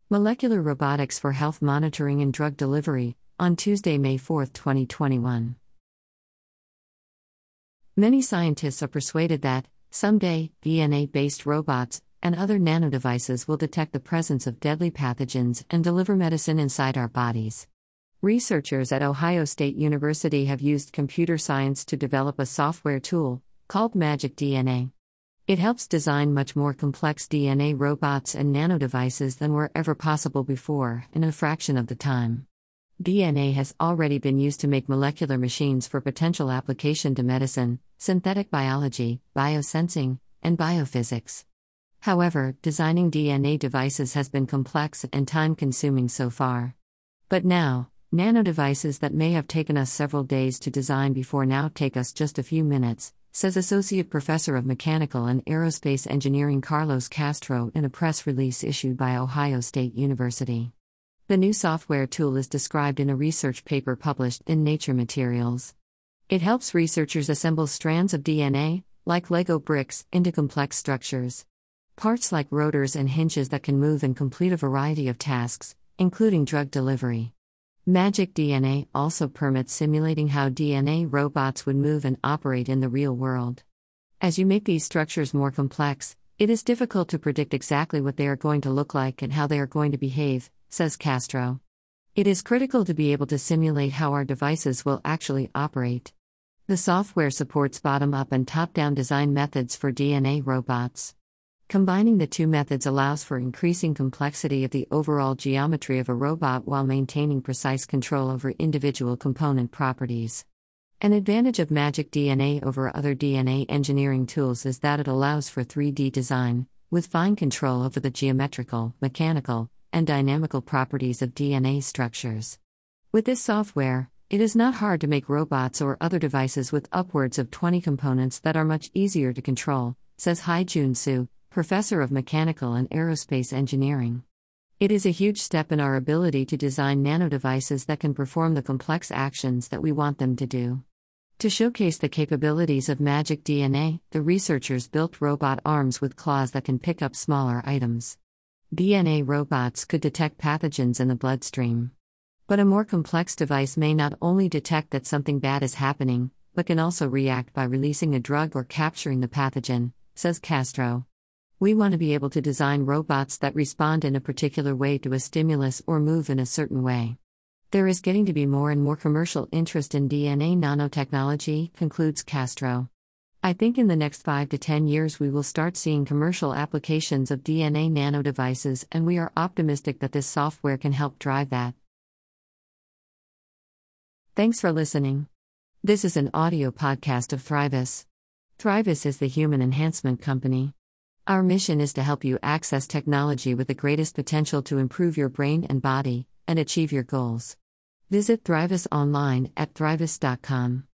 Molecular Robotics for Health Monitoring and Drug Delivery, on Tuesday, May 4, 2021. Many scientists are persuaded that, someday, DNA-based robots and other nanodevices will detect the presence of deadly pathogens and deliver medicine inside our bodies. Researchers at Ohio State University have used computer science to develop a software tool called Magic DNA. It helps design much more complex DNA robots and nanodevices than were ever possible before, in a fraction of the time. DNA has already been used to make molecular machines for potential application to medicine, synthetic biology, biosensing, and biophysics. However, designing DNA devices has been complex and time-consuming so far. But now, nanodevices that may have taken us several days to design before now take us just a few minutes, says Associate Professor of Mechanical and Aerospace Engineering Carlos Castro in a press release issued by Ohio State University. The new software tool is described in a research paper published in Nature Materials. It helps researchers assemble strands of DNA, like Lego bricks, into complex structures. Parts like rotors and hinges that can move and complete a variety of tasks, including drug delivery. Magic DNA also permits simulating how DNA robots would move and operate in the real world. As you make these structures more complex, it is difficult to predict exactly what they are going to look like and how they are going to behave, says Castro. It is critical to be able to simulate how our devices will actually operate. The software supports bottom-up and top-down design methods for DNA robots. Combining the two methods allows for increasing complexity of the overall geometry of a robot while maintaining precise control over individual component properties. An advantage of Magic DNA over other DNA engineering tools is that it allows for 3D design, with fine control over the geometrical, mechanical, and dynamical properties of DNA structures. With this software, it is not hard to make robots or other devices with upwards of 20 components that are much easier to control, says Hai-Jun Su, Professor of Mechanical and Aerospace Engineering. It is a huge step in our ability to design nanodevices that can perform the complex actions that we want them to do. To showcase the capabilities of Magic DNA, the researchers built robot arms with claws that can pick up smaller items. DNA robots could detect pathogens in the bloodstream. But a more complex device may not only detect that something bad is happening, but can also react by releasing a drug or capturing the pathogen, says Castro. We want to be able to design robots that respond in a particular way to a stimulus or move in a certain way. There is getting to be more and more commercial interest in DNA nanotechnology, concludes Castro. I think in the next 5 to 10 years we will start seeing commercial applications of DNA nanodevices, and we are optimistic that this software can help drive that. Thanks for listening. This is an audio podcast of Thrivis. Thrivis is the human enhancement company. Our mission is to help you access technology with the greatest potential to improve your brain and body, and achieve your goals. Visit Thrivis online at thrivis.com.